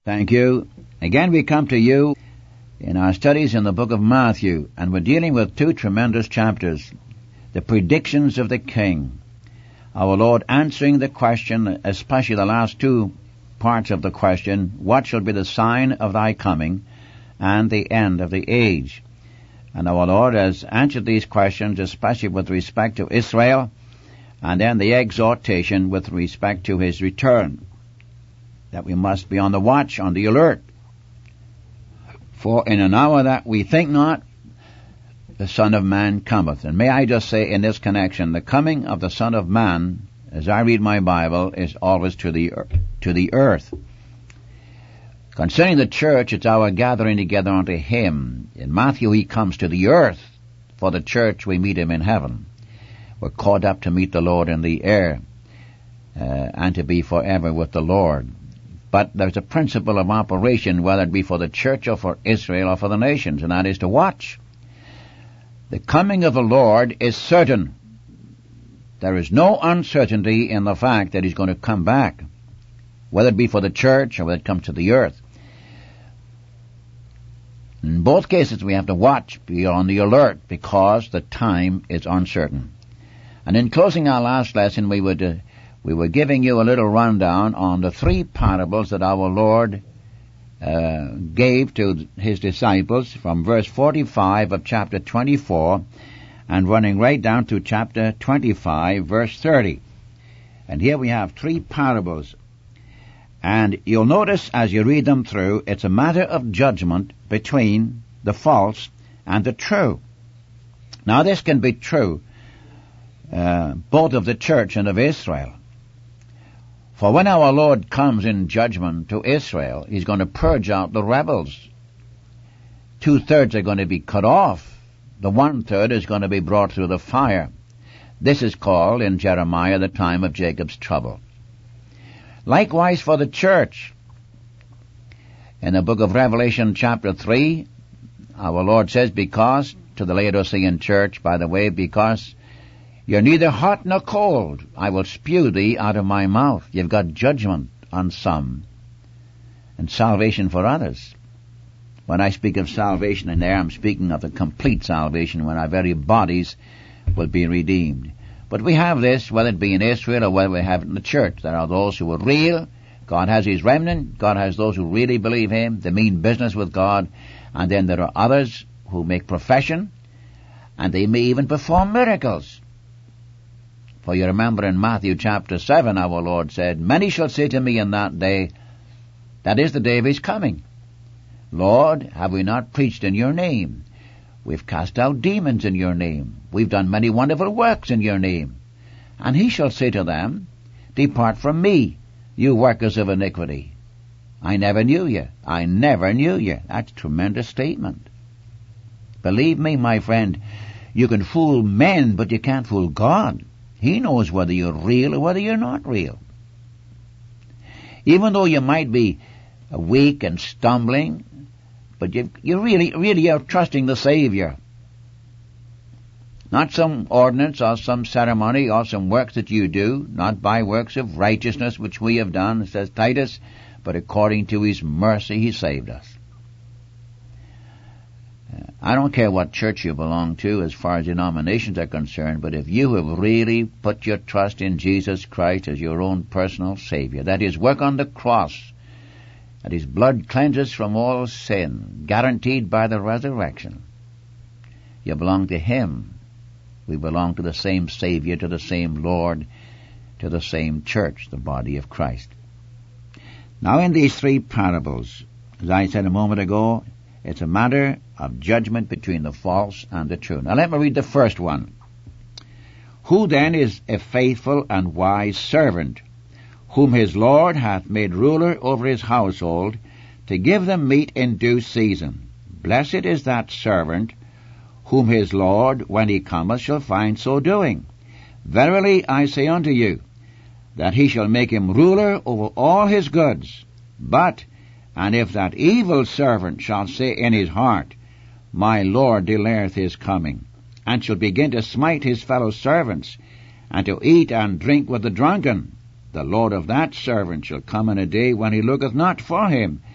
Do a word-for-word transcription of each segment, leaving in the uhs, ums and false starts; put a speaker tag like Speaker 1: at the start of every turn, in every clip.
Speaker 1: Thank you. Again we come to you in our studies in the book of Matthew, and we're dealing with two tremendous chapters, the predictions of the King. Our Lord answering the question, especially the last two parts of the question, what shall be the sign of thy coming and the end of the age? And our Lord has answered these questions, especially with respect to Israel, and then the exhortation with respect to his return, that we must be on the watch, on the alert. For in an hour that we think not, the Son of Man cometh. And may I just say in this connection, the coming of the Son of Man, as I read my Bible, is always to the to the earth. Concerning the church, it's our gathering together unto him. In Matthew, he comes to the earth. For the church, we meet him in heaven. We're caught up to meet the Lord in the air, uh, and to be forever with the Lord. But there's a principle of operation, whether it be for the church or for Israel or for the nations, and that is to watch. The coming of the Lord is certain. There is no uncertainty in the fact that he's going to come back, whether it be for the church or whether it comes to the earth. In both cases we have to watch, be on the alert, because the time is uncertain. And in closing our last lesson, we would uh, we were giving you a little rundown on the three parables that our Lord uh, gave to his disciples from verse forty-five of chapter twenty-four and running right down to chapter twenty-five, verse thirty. And here we have three parables. And you'll notice as you read them through, it's a matter of judgment between the false and the true. Now this can be true uh, both of the church and of Israel. For when our Lord comes in judgment to Israel, he's going to purge out the rebels. Two-thirds are going to be cut off. The one-third is going to be brought through the fire. This is called in Jeremiah the time of Jacob's trouble. Likewise for the church. In the book of Revelation chapter three, our Lord says, because, to the Laodicean church, by the way, because you're neither hot nor cold, I will spew thee out of my mouth. You've got judgment on some and salvation for others. When I speak of salvation in there, I'm speaking of the complete salvation when our very bodies will be redeemed. But we have this, whether it be in Israel or whether we have it in the church. There are those who are real. God has his remnant. God has those who really believe him. They mean business with God. And then there are others who make profession, and they may even perform miracles. For you remember in Matthew chapter seven, our Lord said, many shall say to me in that day, that is the day of his coming, Lord, have we not preached in your name? We've cast out demons in your name. We've done many wonderful works in your name. And he shall say to them, depart from me, you workers of iniquity. I never knew you. I never knew you. That's a tremendous statement. Believe me, my friend, you can fool men, but you can't fool God. He knows whether you're real or whether you're not real. Even though you might be weak and stumbling, but you, you really, really are trusting the Savior. Not some ordinance or some ceremony or some works that you do, not by works of righteousness which we have done, says Titus, but according to his mercy he saved us. I don't care what church you belong to as far as denominations are concerned, but if you have really put your trust in Jesus Christ as your own personal Savior, that his work on the cross, that his blood cleanses from all sin, guaranteed by the resurrection, you belong to him. We belong to the same Savior, to the same Lord, to the same church, the body of Christ. Now in these three parables, as I said a moment ago, it's a matter of judgment between the false and the true. Now let me read the first one. Who then is a faithful and wise servant, whom his Lord hath made ruler over his household, to give them meat in due season? Blessed is that servant, whom his Lord, when he cometh, shall find so doing. Verily I say unto you, that he shall make him ruler over all his goods. But, and if that evil servant shall say in his heart, my Lord delayeth his coming, and shall begin to smite his fellow servants, and to eat and drink with the drunken, the Lord of that servant shall come in a day when he looketh not for him,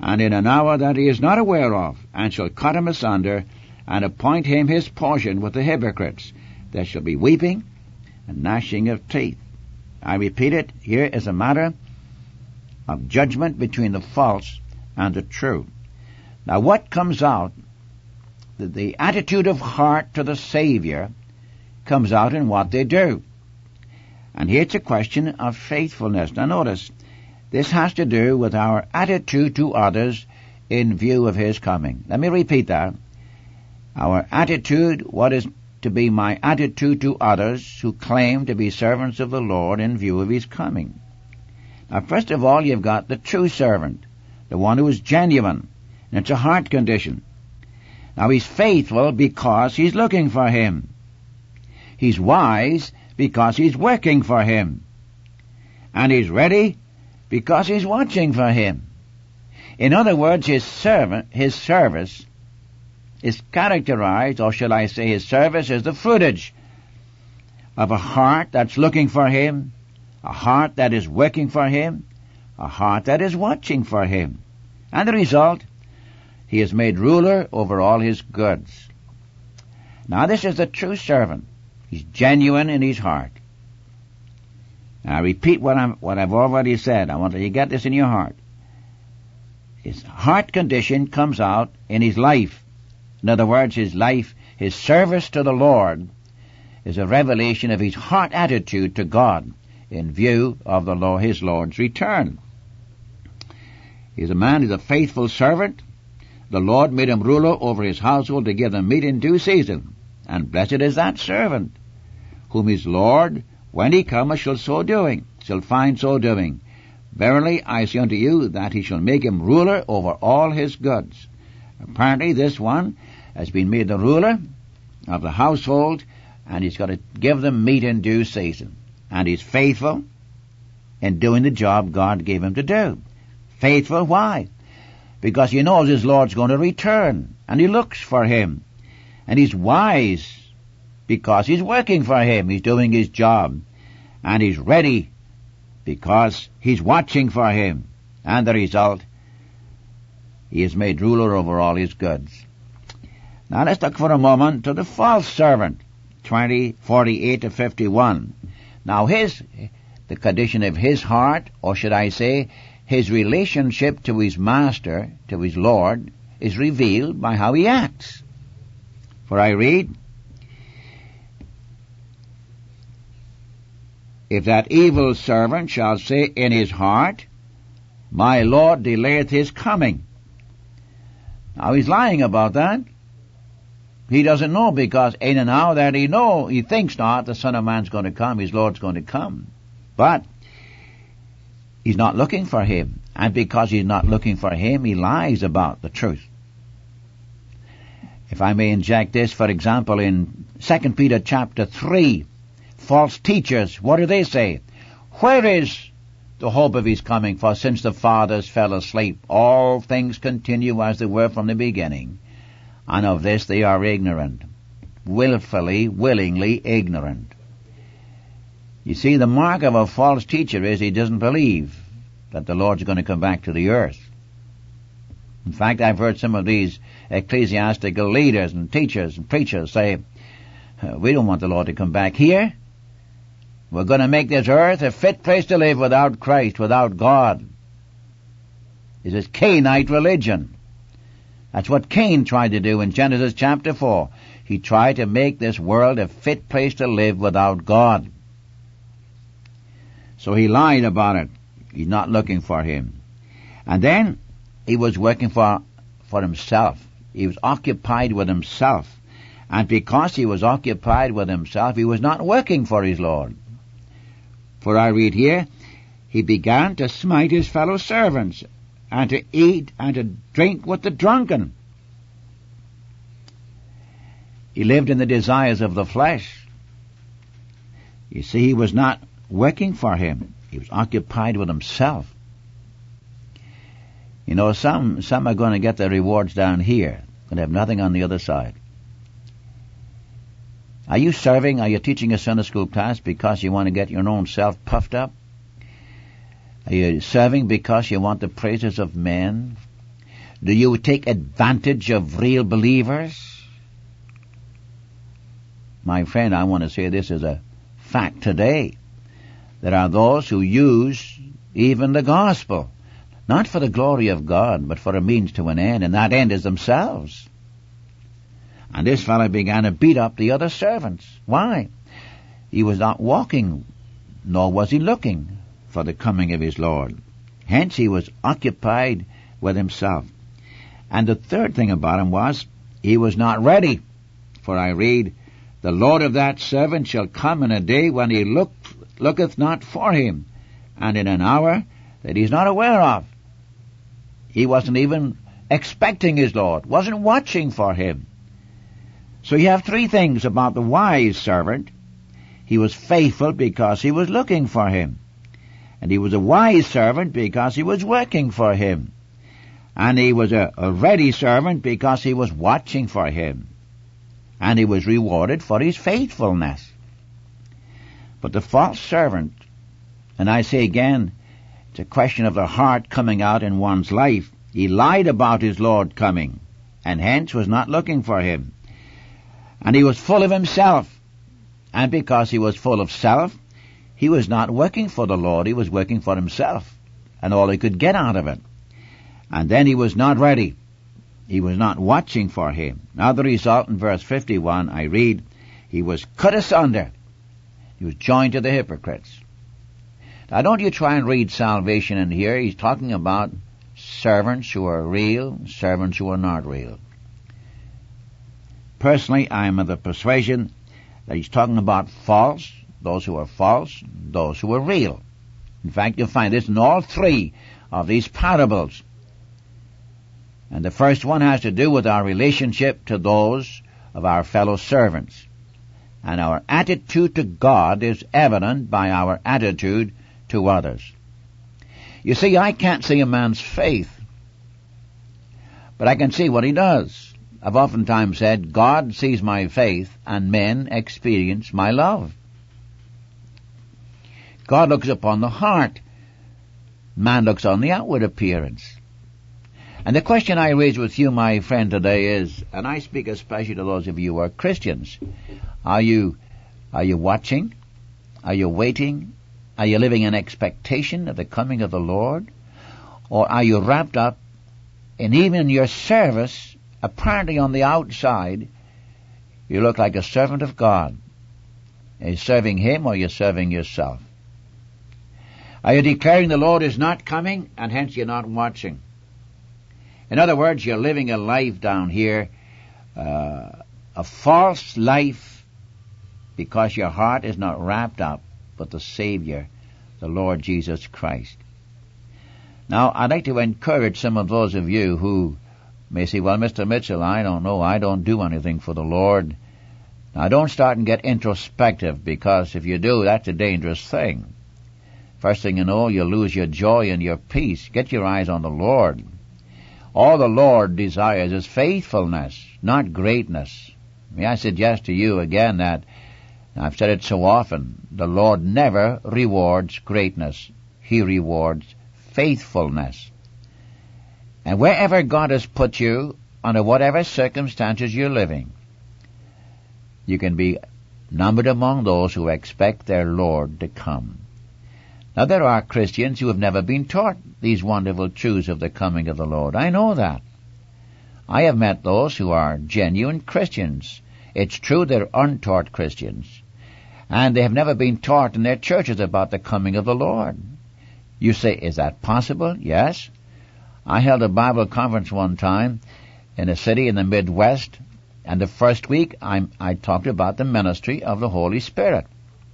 Speaker 1: and in an hour that he is not aware of, and shall cut him asunder, and appoint him his portion with the hypocrites. There shall be weeping and gnashing of teeth. I repeat it, here is a matter of judgment between the false and the true. Now what comes out, the, the attitude of heart to the Savior comes out in what they do. And here it's a question of faithfulness. Now notice, this has to do with our attitude to others in view of his coming. Let me repeat that. Our attitude, what is to be my attitude to others who claim to be servants of the Lord in view of his coming. Now first of all, you've got the true servant, the one who is genuine, and it's a heart condition. Now he's faithful because he's looking for him. He's wise because he's working for him. And he's ready because he's watching for him. In other words, his servant, his service is characterized, or shall I say his service is the fruitage of a heart that's looking for him, a heart that is working for him, a heart that is watching for him. And the result, he is made ruler over all his goods. Now this is the true servant. He's genuine in his heart. Now I repeat what, I'm, what I've already said. I want you to get this in your heart. His heart condition comes out in his life. In other words, his life, his service to the Lord is a revelation of his heart attitude to God in view of the Lord, his Lord's return. He's a man who's a faithful servant. The Lord made him ruler over his household to give them meat in due season. And blessed is that servant, whom his Lord, when he cometh, shall so doing, shall find so doing. Verily I say unto you, that he shall make him ruler over all his goods. Apparently this one has been made the ruler of the household, and he's got to give them meat in due season. And he's faithful in doing the job God gave him to do. Faithful, why? Because he knows his Lord's going to return, and he looks for him. And he's wise because he's working for him. He's doing his job. And he's ready because he's watching for him. And the result, he is made ruler over all his goods. Now let's look for a moment to the false servant, twenty, forty-eight to fifty-one. Now his, the condition of his heart, or should I say, his relationship to his master, to his Lord, is revealed by how he acts. For I read, if that evil servant shall say in his heart, my Lord delayeth his coming. Now he's lying about that. He doesn't know, because in an hour that he know, he thinks not, the Son of Man's going to come, his Lord's going to come. But he's not looking for him. And because he's not looking for him, he lies about the truth. If I may inject this, for example, in Second Peter chapter three, false teachers, what do they say? Where is the hope of his coming? For since the fathers fell asleep, all things continue as they were from the beginning. And of this they are ignorant. Willfully, willingly ignorant. You see, the mark of a false teacher is he doesn't believe that the Lord's going to come back to the earth. In fact, I've heard some of these ecclesiastical leaders and teachers and preachers say, we don't want the Lord to come back here. We're going to make this earth a fit place to live without Christ, without God. It's this Cainite religion. That's what Cain tried to do in Genesis chapter four. He tried to make this world a fit place to live without God. So he lied about it. He's not looking for him. And then he was working for, for himself. He was occupied with himself. And because he was occupied with himself, he was not working for his Lord. For I read here, he began to smite his fellow servants, and to eat and to drink with the drunken. He lived in the desires of the flesh. You see, he was not working for him. He was occupied with himself. You know, some some are going to get their rewards down here, going to have nothing on the other side. Are you serving, are you teaching a Sunday school class because you want to get your own self puffed up? Are you serving because you want the praises of men? Do you take advantage of real believers? My friend, I want to say this is a fact today. There are those who use even the gospel, not for the glory of God, but for a means to an end, and that end is themselves. And this fellow began to beat up the other servants. Why? He was not walking, nor was he looking for the coming of his Lord. Hence he was occupied with himself. And the third thing about him was, he was not ready. For I read, the Lord of that servant shall come in a day when he look, looketh not for him, and in an hour that he is not aware of. He wasn't even expecting his Lord, wasn't watching for him. So you have three things about the wise servant. He was faithful because he was looking for him. And he was a wise servant because he was working for him. And he was a, a ready servant because he was watching for him. And he was rewarded for his faithfulness. But the false servant, and I say again, it's a question of the heart coming out in one's life. He lied about his Lord coming, and hence was not looking for him. And he was full of himself. And because he was full of self, he was not working for the Lord, he was working for himself, and all he could get out of it. And then he was not ready. He was not watching for him. Now the result in verse fifty-one, I read, he was cut asunder. He was joined to the hypocrites. Now don't you try and read salvation in here. He's talking about servants who are real, servants who are not real. Personally, I am of the persuasion that he's talking about false, those who are false, those who are real. In fact, you'll find this in all three of these parables. And the first one has to do with our relationship to those of our fellow servants. And our attitude to God is evident by our attitude to others. You see, I can't see a man's faith, but I can see what he does. I've oftentimes said, God sees my faith and men experience my love. God looks upon the heart. Man looks on the outward appearance. And the question I raise with you, my friend, today is, and I speak especially to those of you who are Christians, are you, are you watching? Are you waiting? Are you living in expectation of the coming of the Lord? Or are you wrapped up in even your service, apparently on the outside, you look like a servant of God? Are you serving Him or are you serving yourself? Are you declaring the Lord is not coming and hence you're not watching? In other words, you're living a life down here, uh, a false life, because your heart is not wrapped up with the Savior, the Lord Jesus Christ. Now, I'd like to encourage some of those of you who may say, well, Mister Mitchell, I don't know, I don't do anything for the Lord. Now, don't start and get introspective, because if you do, that's a dangerous thing. First thing you know, you'll lose your joy and your peace. Get your eyes on the Lord. All the Lord desires is faithfulness, not greatness. May I suggest to you again that, I've said it so often, the Lord never rewards greatness. He rewards faithfulness. And wherever God has put you, under whatever circumstances you're living, you can be numbered among those who expect their Lord to come. Now, there are Christians who have never been taught these wonderful truths of the coming of the Lord. I know that. I have met those who are genuine Christians. It's true they're untaught Christians. And they have never been taught in their churches about the coming of the Lord. You say, is that possible? Yes. I held a Bible conference one time in a city in the Midwest, and the first week I, I talked about the ministry of the Holy Spirit.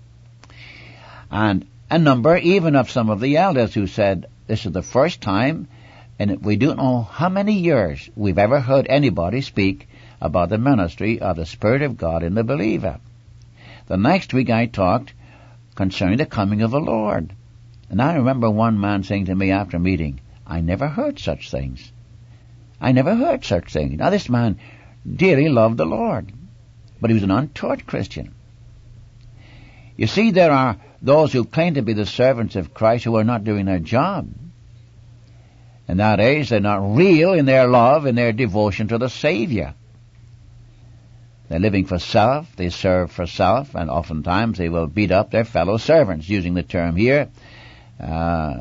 Speaker 1: And a number even of some of the elders who said, this is the first time, and we don't know how many years we've ever heard anybody speak about the ministry of the Spirit of God in the believer. The next week I talked concerning the coming of the Lord. And I remember one man saying to me after a meeting, I never heard such things. I never heard such things. Now this man dearly loved the Lord, but he was an untaught Christian. You see, there are those who claim to be the servants of Christ who are not doing their job. In that age, they're not real in their love and their devotion to the Savior. They're living for self, they serve for self, and oftentimes they will beat up their fellow servants, using the term here. Uh,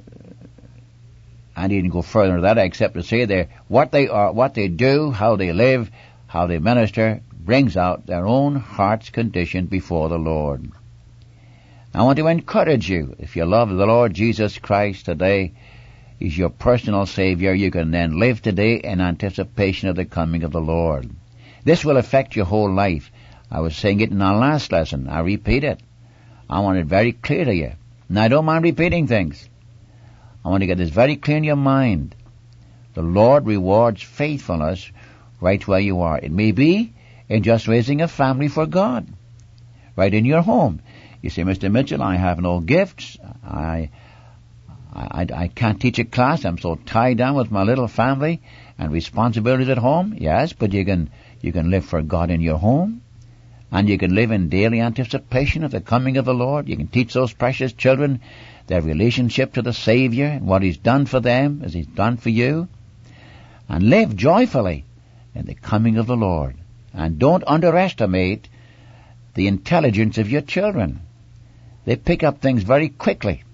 Speaker 1: I needn't go further into that except to say they what they are, what they do, how they live, how they minister, brings out their own heart's condition before the Lord. I want to encourage you, if you love the Lord Jesus Christ today, He's your personal Savior, you can then live today in anticipation of the coming of the Lord. This will affect your whole life. I was saying it in our last lesson. I repeat it. I want it very clear to you. And I don't mind repeating things. I want to get this very clear in your mind. The Lord rewards faithfulness right where you are. It may be in just raising a family for God, right in your home. You say, Mister Mitchell, I have no gifts. I, I, I can't teach a class. I'm so tied down with my little family and responsibilities at home. Yes, but you can you can live for God in your home, and you can live in daily anticipation of the coming of the Lord. You can teach those precious children their relationship to the Savior and what He's done for them as He's done for you, and live joyfully in the coming of the Lord. And don't underestimate the intelligence of your children. They pick up things very quickly.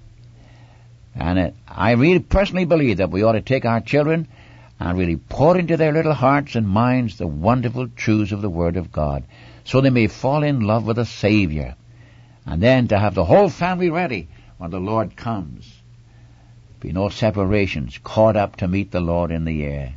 Speaker 1: And it, I really personally believe that we ought to take our children and really pour into their little hearts and minds the wonderful truths of the Word of God, so they may fall in love with the Savior, and then to have the whole family ready when the Lord comes. Be no separations, caught up to meet the Lord in the air.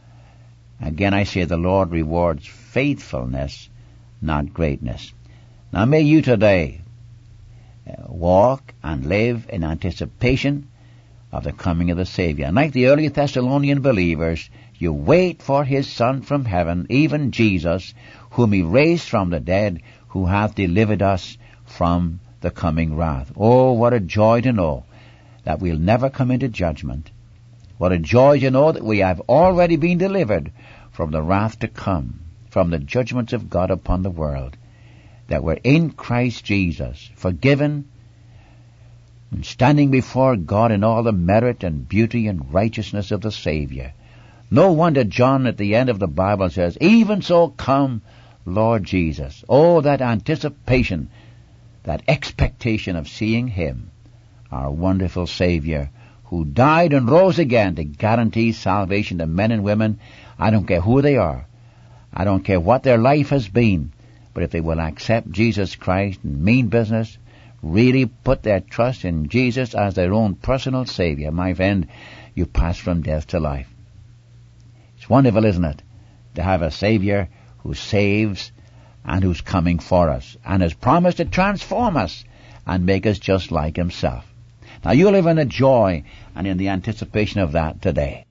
Speaker 1: Again I say, the Lord rewards faithfulness, not greatness. Now may you today uh, walk and live in anticipation of the coming of the Savior. And like the early Thessalonian believers, you wait for His Son from heaven, even Jesus, whom He raised from the dead, who hath delivered us from the coming wrath. Oh, what a joy to know that we'll never come into judgment. What a joy to know that we have already been delivered from the wrath to come, from the judgments of God upon the world, that we're in Christ Jesus, forgiven, and standing before God in all the merit and beauty and righteousness of the Savior. No wonder John at the end of the Bible says, even so come, Lord Jesus. Oh, that anticipation, that expectation of seeing Him, our wonderful Savior, who died and rose again to guarantee salvation to men and women. I don't care who they are. I don't care what their life has been. But if they will accept Jesus Christ and mean business, really put their trust in Jesus as their own personal Savior, my friend, you pass from death to life. It's wonderful, isn't it, to have a Savior who saves and who's coming for us and has promised to transform us and make us just like Himself. Now you live in the joy and in the anticipation of that today.